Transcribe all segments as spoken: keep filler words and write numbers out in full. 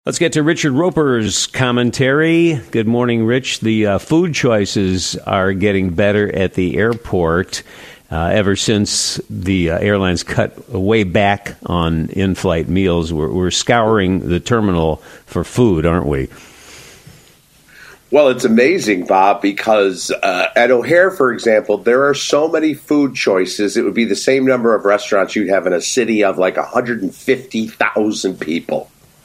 Let's get to Richard Roper's commentary. Good morning, Rich. The uh, food choices are getting better at the airport uh, ever since the uh, airlines cut way back on in-flight meals. We're, we're scouring the terminal for food, aren't we? Well, it's amazing, Bob, because uh, at O'Hare, for example, there are so many food choices. It would be the same number of restaurants you'd have in a city of like one hundred fifty thousand people.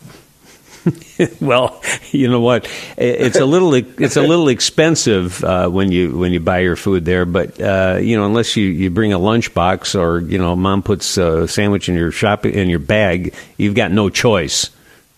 Well, you know what? It's a little it's a little expensive uh, when you when you buy your food there, but uh, you know, unless you, you bring a lunchbox or you know, mom puts a sandwich in your shop in your bag, you've got no choice.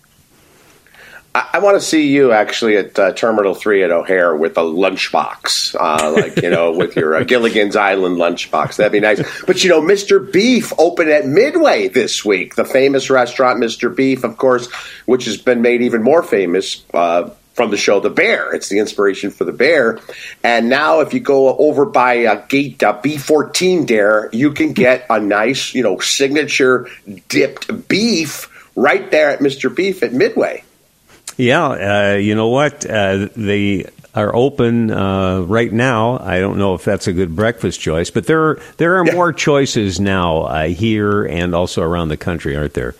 I, I want to see you actually at uh, Terminal Three at O'Hare with a lunchbox, uh, like you know, with your uh, Gilligan's Island lunchbox. That'd be nice. But you know, Mister Beef opened at Midway this week, the famous restaurant Mister Beef, of course, which has been made even more famous uh, from the show The Bear. It's the inspiration for The Bear. And now, if you go over by uh, gate uh, B fourteen there, you can get a nice, you know, signature dipped beef right there at Mister Beef at Midway. Yeah, uh, you know what? Uh, they are open uh, right now. I don't know if that's a good breakfast choice, but there are, there are yeah. more choices now uh, here and also around the country, aren't there?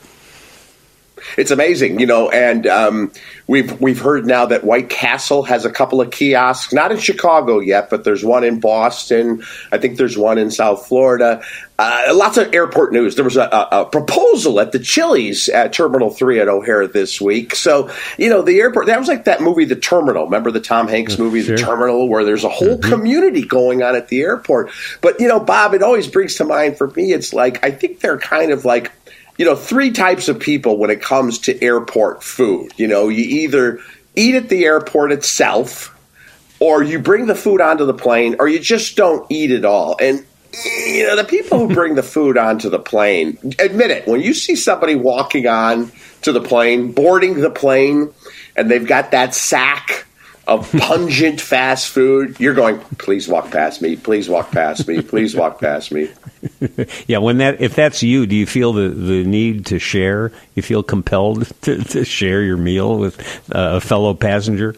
It's amazing, you know, and um, we've we've heard now that White Castle has a couple of kiosks, not in Chicago yet, but there's one in Boston. I think there's one in South Florida. Uh, lots of airport news. There was a, a, a proposal at the Chili's at Terminal three at O'Hare this week. So, you know, the airport, that was like that movie, The Terminal. Remember the Tom Hanks movie, sure. The Terminal, where there's a whole mm-hmm. community going on at the airport. But, you know, Bob, it always brings to mind for me, it's like, I think they're kind of like, you know, three types of people when it comes to airport food. You know, you either eat at the airport itself, or you bring the food onto the plane, or you just don't eat at all. And, you know, the people who bring the food onto the plane, admit it, when you see somebody walking on to the plane, boarding the plane, and they've got that sack of pungent fast food, you're going, please walk past me, please walk past me, please walk past me. Yeah, when that if that's you, do you feel the, the need to share? You feel compelled to, to share your meal with uh, a fellow passenger?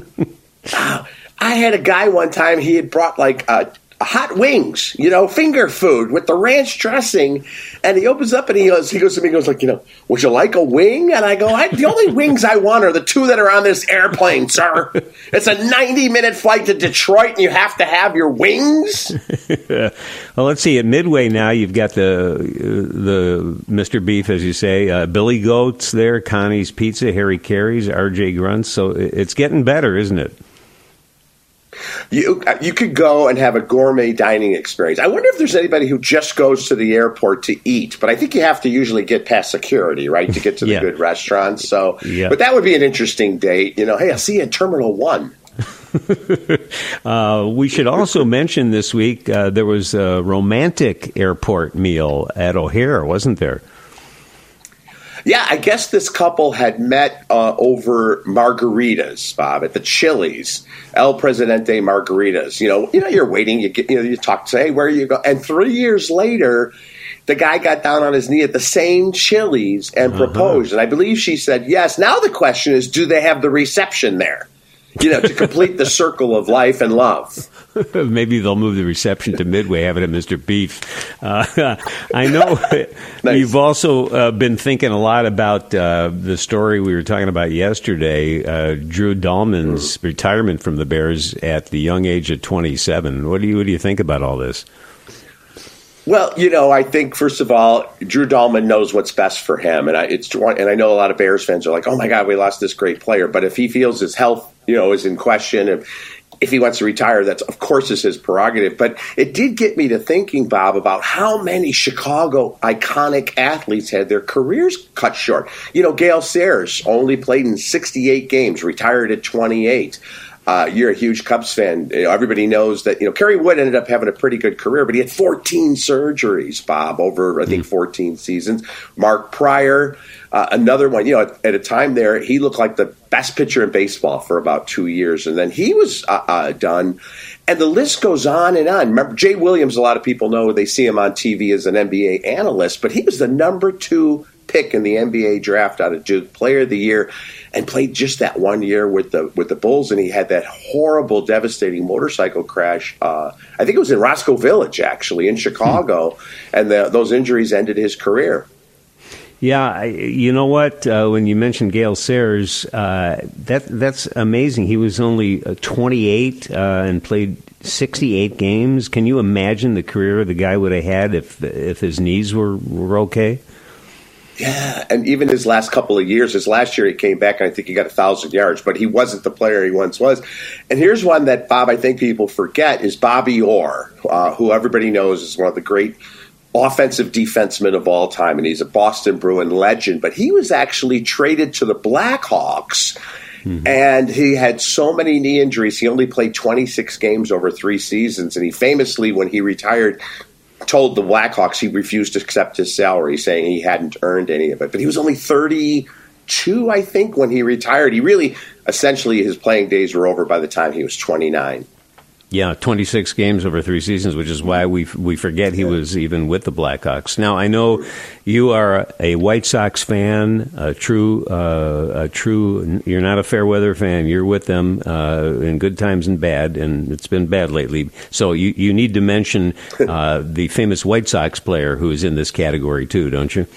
uh, I had a guy one time, he had brought like a hot wings, you know, finger food with the ranch dressing. And he opens up and he goes, he goes to me, he goes like, you know, would you like a wing? And I go, I, the only wings I want are the two that are on this airplane, sir. It's a ninety minute flight to Detroit and you have to have your wings. Well, let's see. At Midway now, you've got the uh, the Mister Beef, as you say, uh, Billy Goat's there, Connie's Pizza, Harry Carey's, R J Grunt's. So it's getting better, isn't it? You you could go and have a gourmet dining experience. I wonder if there's anybody who just goes to the airport to eat, but I think you have to usually get past security, right, to get to the yeah. good restaurants. So, yeah. But that would be an interesting date. You know, hey, I'll see you at Terminal One. uh, we should also mention this week uh, there was a romantic airport meal at O'Hare, wasn't there? Yeah, I guess this couple had met uh, over margaritas, Bob, at the Chili's, El Presidente Margaritas. You know, you know, you're waiting, you get, you know, you talk, say, hey, where are you going? And three years later, the guy got down on his knee at the same Chili's and uh-huh. proposed. And I believe she said yes. Now the question is, do they have the reception there? You know, to complete the circle of life and love. Maybe they'll move the reception to Midway, have it at Mister Beef. Uh, I know nice. You've also uh, been thinking a lot about uh, the story we were talking about yesterday, uh, Drew Dalman's mm. retirement from the Bears at the young age of twenty-seven. What do you what do you think about all this? Well, you know, I think, first of all, Drew Dalman knows what's best for him. And I, it's, and I know a lot of Bears fans are like, oh, my God, we lost this great player. But if he feels his health, you know, is in question, if, if he wants to retire, that's, of course, is his prerogative. But it did get me to thinking, Bob, about how many Chicago iconic athletes had their careers cut short. You know, Gale Sayers only played in sixty-eight games, retired at twenty-eight. Uh, you're a huge Cubs fan. You know, everybody knows that, you know, Kerry Wood ended up having a pretty good career, but he had fourteen surgeries, Bob, over, I think, fourteen seasons. Mark Pryor, uh, another one, you know, at, at a time there, he looked like the best pitcher in baseball for about two years. And then he was uh, uh, done. And the list goes on and on. Remember, Jay Williams, a lot of people know, they see him on T V as an N B A analyst, but he was the number two pick in the N B A draft out of Duke, player of the year, and played just that one year with the with the Bulls, and he had that horrible, devastating motorcycle crash. Uh, I think it was in Roscoe Village, actually, in Chicago, hmm. and the, those injuries ended his career. Yeah, I, you know what? Uh, when you mentioned Gale Sayers, uh, that that's amazing. He was only twenty-eight uh, and played sixty-eight games. Can you imagine the career the guy would have had if if his knees were, were okay? Yeah, and even his last couple of years, his last year he came back and I think he got a thousand yards, but he wasn't the player he once was. And here's one that, Bob, I think people forget is Bobby Orr, uh, who everybody knows is one of the great offensive defenseman of all time, and he's a Boston Bruin legend, but he was actually traded to the Blackhawks, mm-hmm. and he had so many knee injuries, he only played twenty-six games over three seasons, and he famously, when he retired, told the Blackhawks he refused to accept his salary, saying he hadn't earned any of it. But he was only thirty-two, I think, when he retired. He really, essentially, his playing days were over by the time he was twenty-nine. Yeah, twenty-six games over three seasons, which is why we we forget he was even with the Blackhawks. Now, I know you are a White Sox fan, a true, uh, a true. You're not a fair weather fan. You're with them uh, in good times and bad, and it's been bad lately. So you, you need to mention uh, the famous White Sox player who is in this category too, don't you?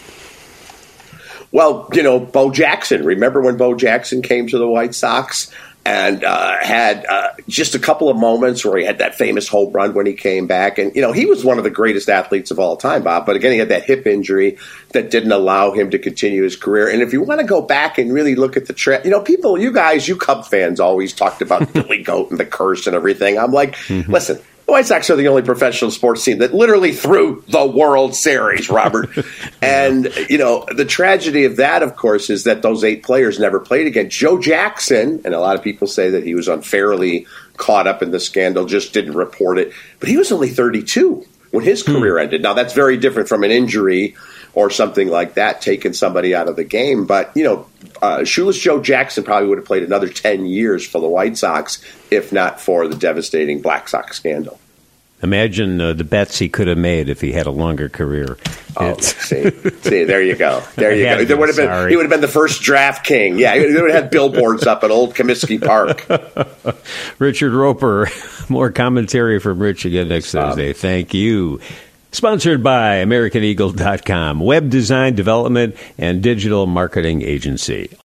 Well, you know, Bo Jackson. Remember when Bo Jackson came to the White Sox? And uh, had uh, just a couple of moments where he had that famous home run when he came back. And, you know, he was one of the greatest athletes of all time, Bob. But again, he had that hip injury that didn't allow him to continue his career. And if you want to go back and really look at the trend, you know, people, you guys, you Cub fans always talked about Billy Goat and the curse and everything. I'm like, mm-hmm. listen. The White Sox are the only professional sports team that literally threw the World Series, Robert. And, you know, the tragedy of that, of course, is that those eight players never played again. Joe Jackson, and a lot of people say that he was unfairly caught up in the scandal, just didn't report it. But he was only thirty-two when his career ended. Now, that's very different from an injury or something like that, taking somebody out of the game. But, you know, uh, Shoeless Joe Jackson probably would have played another ten years for the White Sox if not for the devastating Black Sox scandal. Imagine uh, the bets he could have made if he had a longer career. Oh, see, see, there you go, there you go. There would have been, sorry. He would have been the first draft king. Yeah, he would have had billboards up at Old Comiskey Park. Richard Roper, more commentary from Rich again next Stop. Thursday. Thank you. Sponsored by American Eagle dot com, web design development and digital marketing agency.